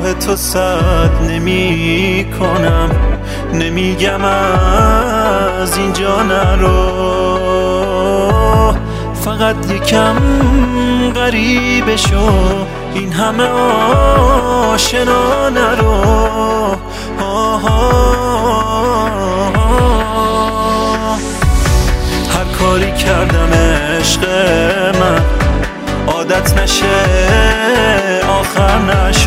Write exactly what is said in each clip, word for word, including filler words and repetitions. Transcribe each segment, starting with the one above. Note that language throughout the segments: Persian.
راه تو سد نمی کنم، نمیگم از اینجا نرو، فقط یکم غریبه شو، این همه آشنا نرو. آه آه آه. هر کاری کردم عشق من عادت نشه آخر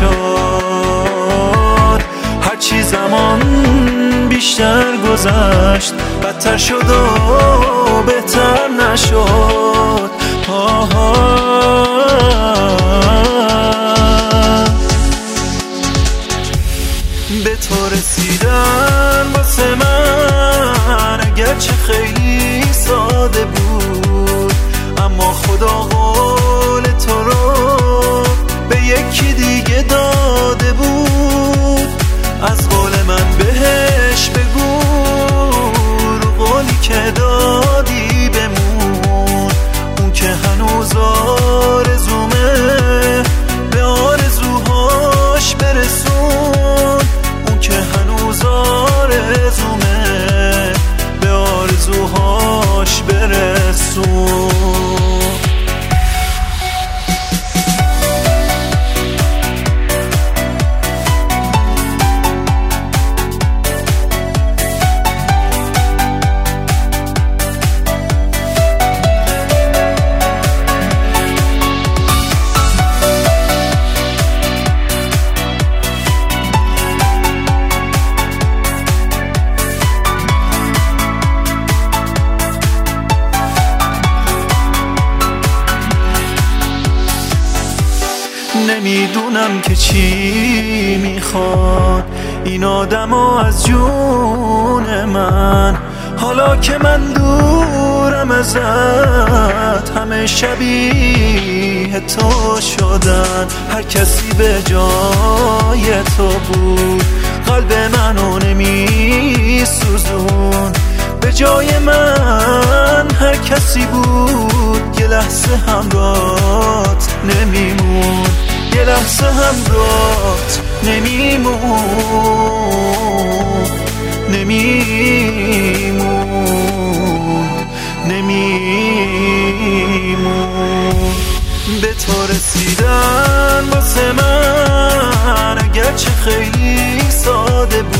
نشد، هرچی زمان بیشتر گذشت بدتر شد و بهتر نشد. آه به تو رسیدن واسه من اگرچه خیلی ساده بود، اما خدا قول تو رو به یکی دیگه داده بود. از قول من بهش بگو رو قولی که دادی بمون، اون که هنوز آرزومه به آرزوهاش برسون، اون که هنوز آرزومه به آرزوهاش برسون. نمیدونم که چی میخواد این آدما از جون من، حالا که من دورم ازت همه شبیه تو شدن. هر کسی به جای تو بود قلب منو نمی سوزون، به جای من هر کسی بود یه لحظه همراهت نمیمون، یه لحظه همراهت نمیمون نمیمون نمیمون. به تو رسیدن واسه من اگرچه خیلی ساده بود،